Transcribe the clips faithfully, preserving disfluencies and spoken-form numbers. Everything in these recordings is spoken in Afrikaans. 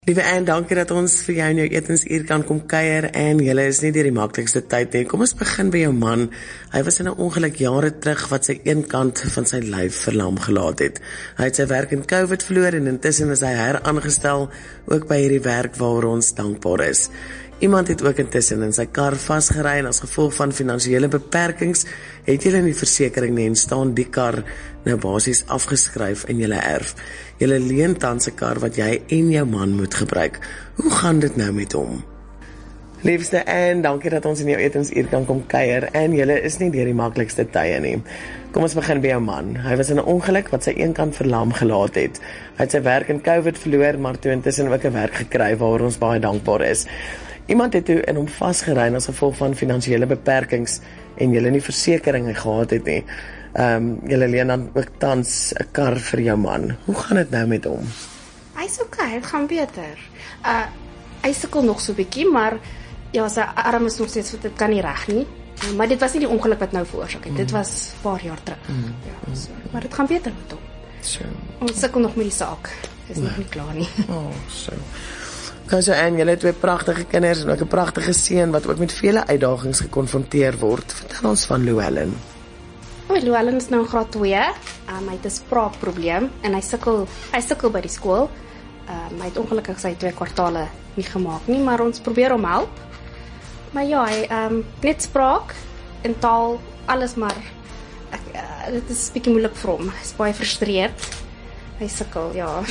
Liewe Anne, dankie dat ons vir jou in jou etensuur kan kom kuier en julle is nie deur die maklikste tyd nie. Kom ons begin by jou man. Hy was in 'n ongeluk jare terug wat sy een kant van sy lyf verlam gelaat het. Hy het sy werk in COVID verloor en intussen is hy heraangestel ook by hierdie werk waar ons dankbaar is. Iemand het ook intussen in sy kar vasgery en as gevolg van finansiële beperkings het julle nie versekering nie en staan die kar nou basies afgeskryf in julle erf. Julle leen tans 'n kar wat jy en jou man moet gebruik. Hoe gaan dit nou met hom? Liefste Anne, dankie dat ons in jou etensuur kan kom kuier en julle is nie deur die maklikste tye nie. Kom ons begin by jou man. Hy was in 'n ongeluk wat sy een kant verlam gelaat het. Hy het sy werk in COVID verloor, maar toe intussen ook 'n werk gekry waaroor ons baie dankbaar is. Iemand het toe in hom vasgery as gevolg van finansiële beperkings en julle nie versekering gehad het nie. Ehm um, julle leen dan ook tans 'n kar vir jou man. Hoe gaan dit nou met hom? Hy's okay, dit gaan beter. Uh hy sukkel nog so 'n bietjie, maar ja, sy arm is nog steeds, dit kan nie reg nie. Maar dit was nie die ongeluk wat nou veroorsaak het. Mm. Dit was 'n paar jaar terug. Mm. Ja, so, maar dit gaan beter met hom. So. Ons sukkel nog met die saak. Dis nog nie klaar nie. Oh, so. Kan so en julle het twee pragtige kinders en ook 'n pragtige seun wat ook met vele uitdagings gekonfronteer word. Vertel ons van Llewellyn. O, Llewellyn is nou in graad twee. Um, hy het 'n spraakprobleem en hy sukkel, hy sukkel by die skool. Um, hy het ongelukkig sy twee kwartale nie gemaak nie, maar ons probeer hom help. Maar ja, hy um, net spraak en taal, alles maar ek, uh, dit is 'n bietjie moeilik vir hom. Hy is baie frustreerd. Hy sukkel, ja.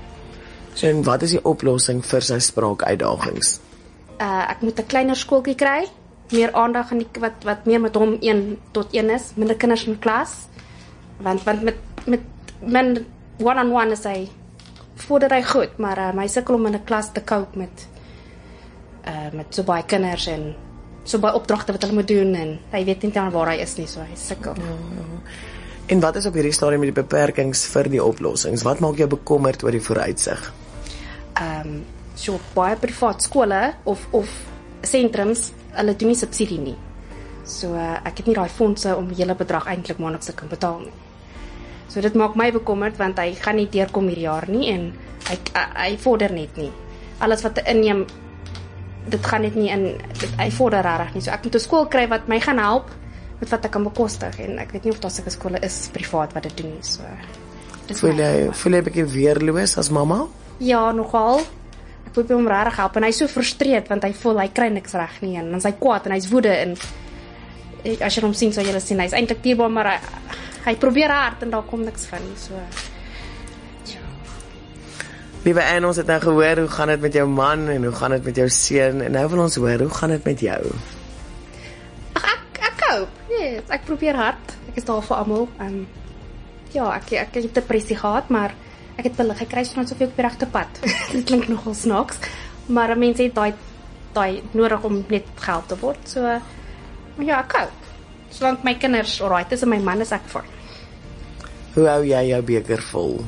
So, en wat is die oplossing vir sy spraakuitdagings? Uh, ek moet 'n kleiner skooltjie kry, meer aandag aan die wat wat meer met hom een tot een is, minder kinders in klas. Want want met met men one on one is hy vorder hy goed, maar uh, hy sukkel om in 'n klas te cope met uh met so baie kinders en so baie opdragte wat hulle moet doen en hy weet nie dan waar hy is nie, so hy sukkel. Ja, ja. En wat is op hierdie stadium met die beperkings vir die oplossings? Wat maak jou bekommerd oor die vooruitsig? Ehm um, so baie privaat skole of of sentrums, hulle doen nie subsidie nie. So uh, ek het nie daai fondse om die hele bedrag eintlik maandeliks te kan betaal nie. So dit maak my bekommerd want hy gaan nie deurkom hierdie jaar nie en hy hy vorder net nie. Alles wat hy inneem, dit gaan net nie in dit, hy vorder regtig nie. So ek moet 'n skool kry wat my gaan help met wat ek kan bekostig en ek weet nie of daar sulke skole is privaat wat dit doen nie. So dis voel jy voel jy 'n bietjie weerloos as mamma? Ja, nogal. Ek wil hom regtig help en hy's so frustreerd want hy voel hy kry niks reg nie en dan hy's kwaad en hy's woede en ek, as jy hom sien sal jy sien hy's eintlik dierbaar maar hy, hy probeer hard en daar kom niks van nie. So ja. Liewe Anne, ons het nou gehoor hoe gaan dit met jou man en hoe gaan dit met jou seun en nou wil ons hoor hoe gaan dit met jou? Ag ek ek hoop. Yes, ek probeer hard. Ek is daar vir almal. Um, ja, ek ek het depressie gehad, maar ek het pille gekry sodat soveel op die regte pad. Dit klink nogal snaaks, maar mense het daai daai nodig om net gehelp te word. So maar ja, ek hoop. Solank my kinders alright is en my man is ek fine. Hoe hou jy jou beker vol?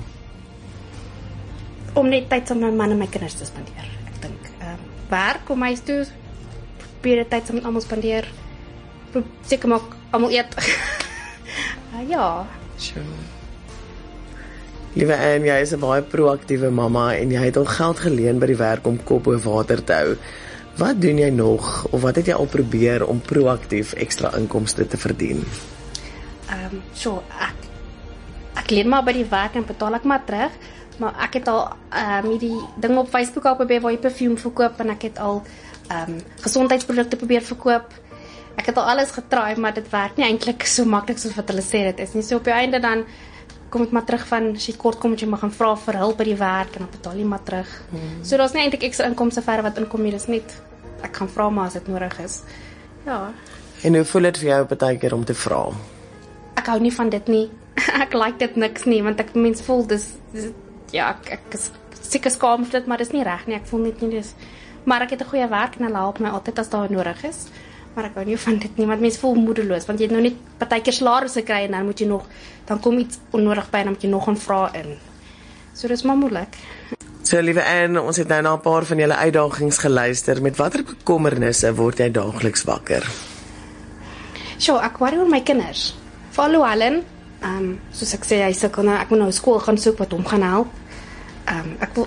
Om net tyd saam met my man en my kinders te spandeer. Ek dink ehm um, werk kom huis toe, probeer tyd saam met almal spandeer. Seker maak almal eet. uh, ja. Sure. Liewe Anne, jy is 'n baie proaktiewe mamma en jy het al geld geleen by die werk om kop bo water te hou. Wat doen jy nog of wat het jy al probeer om proaktief ekstra inkomste te verdien? Ehm, um, so ek ek leen maar by die werk en betaal ek maar terug, maar ek het al ehm um, hierdie ding op Facebook al probeer waar jy perfume verkoop en ek het al ehm um, gesondheidsprodukte probeer verkoop. Ek het al alles getraai, maar dit werk nie eintlik so maklik soos wat hulle sê dit is nie. So op die einde dan kom ek maar terug van, as jy kort kom, moet jy maar gaan vra vir hulp by die werk, en dan betaal jy maar terug. Hmm. So daar's nie eintlik ekstra inkomste verder wat inkom nie, dis net, ek gaan vra maar as dit nodig is. Ja. En hoe voel dit vir jou partykeer om te vra? Ek hou nie van dit nie. Ek like dit niks nie, want ek mens voel, dis, dis ja, ek, ek is seker skaam vir dit, maar dis nie reg nie, ek voel net nie, dis, maar ek het 'n goeie werk, en hulle help my altyd as daar nodig is. Maar ek hou nie van dit nie, want mense voel moedeloos, want jy het nou net partykeer salarisse kry en dan moet jy nog, dan kom iets onnodig by en dan moet jy nog gaan vra in. So dis maar moeilik. So liewe Anne, ons het nou na 'n paar van julle uitdagings geluister. Met watter bekommernisse word jy daagliks wakker? So, ek worry oor my kinders. Veral Llewellyn, um, soos ek sê, hy sukkel nou, ek moet nou skool gaan soek wat hom gaan help. Um, ek wil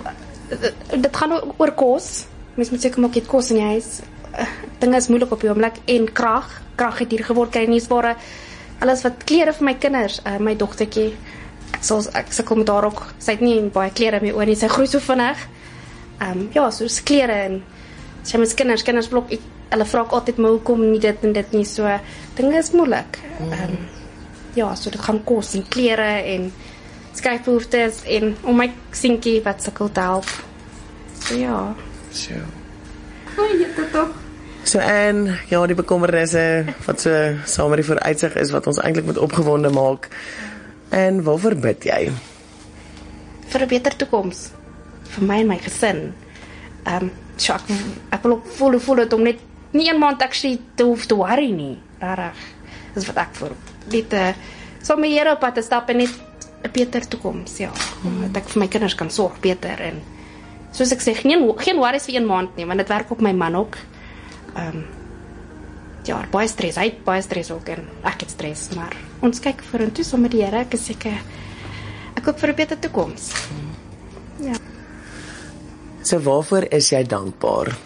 dit gaan oor kos. Mens moet seker maak jy het kos in die huis. Dinge is moeilik op die oomblik en krag, krag het hier geword, kry nie ware alles wat klere vir my kinders, uh, my dogtertjie. Ek sal ek sukkel met haar ook. Sy het nie baie klere meer oor nie. Sy groei so vinnig. Ehm um, ja, soos klere en sy met kinders, kinders blok ek hulle vra altyd maar hoekom nie dit en dit nie so. Dinge is moeilik. Ehm um, ja, so dit gaan kos en klere en skryfbehoeftes en om my seentjie wat sukkel te help. So ja. So. O, jy het dit toch. So en ja, die bekommernisse wat so saam met die vooruitsig is wat ons eintlik moet opgewonde maak. En waarvoor bid jy? Vir 'n beter toekoms vir my en my gesin. Ehm um, so ek, ek wil ook voel voel dit om net nie een maand actually te hoef te worry nie. Regtig. Dis wat ek vir dit uh, so my Here op pad te stap en net 'n beter toekoms, ja. Hmm. Dat ek vir my kinders kan sorg beter en soos ek sê, geen geen worries vir een maand nie, want dit werk op my man ook. Ehm um, ja, baie stres, hy het baie stres ook en ek het stres, maar ons kyk vorentoe saam met die Here. Ek is seker ek hoop vir 'n beter toekoms. Hmm. Ja. So waarvoor is jy dankbaar?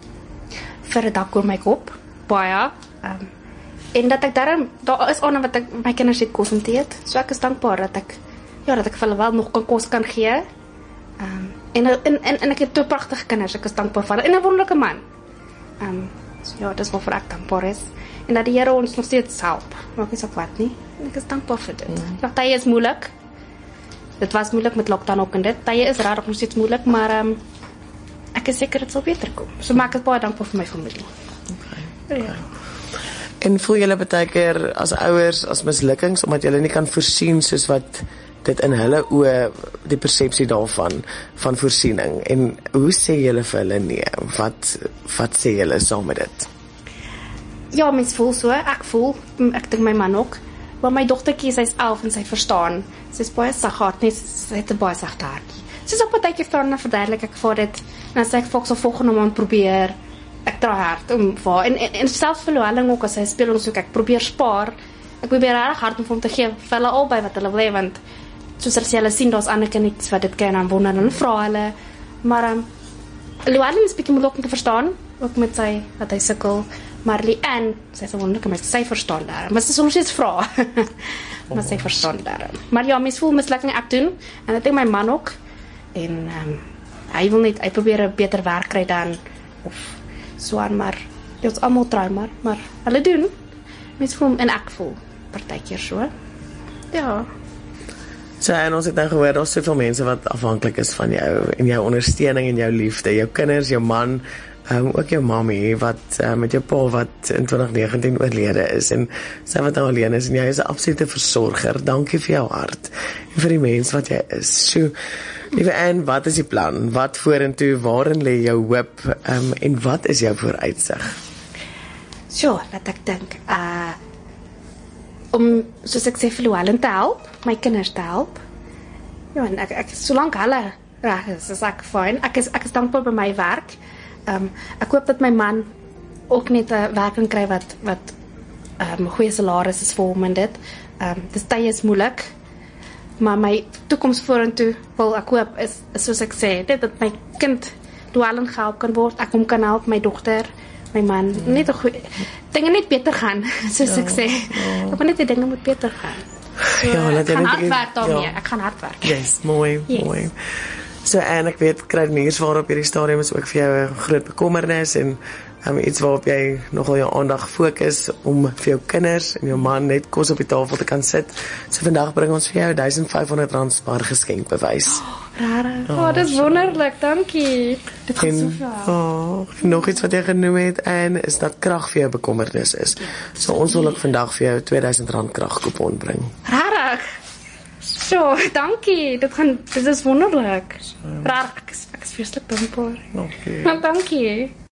Vir 'n dak oor my kop, baie. Ehm um, en dat ek daarom daar is onder wat ek my kinders het kos om te eet. So ek is dankbaar dat ek ja, dat ek vir hulle wel nog kan kos kan gee. Ehm um, en, en en en ek het twee pragtige kinders. Ek is dankbaar vir hulle en 'n wonderlike man. Ehm um, so ja, dis waarvoor ek dankbaar is. En dat die Here ons nog steeds help. Maak nie saak wat nie. En ek is dankbaar vir dit. Mm. Ja, tye is moeilik. Dit was moeilik met lockdown ook en dit. Tye is regtig nog steeds moeilik, maar ehm um, ek is seker dit sal beter kom. So maak ek baie dankbaar vir my familie. Okay. Ja. En voel julle baie keer as ouers as mislukkings omdat julle nie kan voorsien soos wat dit in hulle oë die persepsie daarvan van voorsiening en hoe sê julle vir hulle nee? Wat wat sê julle saam met dit? Ja, mens voel so, ek voel, ek dink my man ook. Maar my dogtertjie, sy's elf en sy verstaan. Sy's baie saggaard, net sy het 'n baie sagte hartjie. Sy's op 'n tydjie staan en verduidelik ek vir dit. En dan sê ek vir haar volgende maand probeer. Ek draai hard om vir en en, en selfs vir Louwelen ook as hy speel ons ook ek probeer spaar. Ek probeer regtig hard om hom te gee vir hulle albei wat hulle wil hê want soos as jy hulle sien daar's ander kinders wat dit ken en wonder en vra hulle. Maar um, Louwelen is bietjie moeilik om te verstaan ook met sy wat hy sukkel. Maar Leanne, sy is 'n wonderlike mens, sy verstaan daar. Maar sy soms steeds vra. Maar sy verstaan daar. Maar ja, mens voel mislukking ek doen en ek dink my man ook. En um, hy wil net hy probeer 'n beter werk kry dan of so aan, maar dit is almal try maar, maar hulle doen. Mens voel en ek voel partykeer so. Ja. So en ons het nou gehoor daar's soveel mense wat afhanklik is van jou en jou ondersteuning en jou liefde, jou kinders, jou man, um, ook jou mammy wat uh, met jou pa wat in twintig negentien oorlede is en sy wat nou alleen is en jy is 'n absolute versorger. Dankie vir jou hart en vir die mens wat jy is. So liewe Anne, wat is die plan? Wat vorentoe? Waarin lê jou hoop? Um, en wat is jou vooruitsig? So, laat ek dink. Uh om soos ek sê vir Louwelen te help, my kinders te help. Ja, en ek ek solank hulle reg is, is ek fyn. Ek is ek is dankbaar by my werk. Um ek hoop dat my man ook net 'n werk kry wat wat um goeie salaris is vir hom en dit. Um dis tye is moeilik. Maar my toekoms vorentoe wil ek hoop is, is soos ek sê, dit dat my kind Louwelen gehelp kan word, ek hom kan help, my dogter, my man, ja. Net 'n goeie dinge net beter gaan, soos ja, ek sê. Ja. Ek wil net die dinge moet beter gaan. So, ja, ek gaan hard werk daarmee, ja. Ek gaan hard werk. Yes, mooi, yes. mooi. So en ek weet kruidniersware op hierdie stadium is ook vir jou 'n groot bekommernis en um, iets waarop jy nogal jou aandag fokus om vir jou kinders en jou man net kos op die tafel te kan sit. So vandag bring ons vir jou duisend vyf honderd rand spaar geskenkbewys. Oh, rare. Oh, oh, dis wonderlik, dankie. Dit gaan en, soveel. Oh, nog iets wat jy genoem het en is dat krag vir jou bekommernis is. So ons wil ook vandag vir jou tweeduisend rand kragkupon bring. Rarig. So, dankie. Dit gaan dit is wonderlik. Rarig. Ek is ek is vreeslik dankbaar. Dankie. Dankie.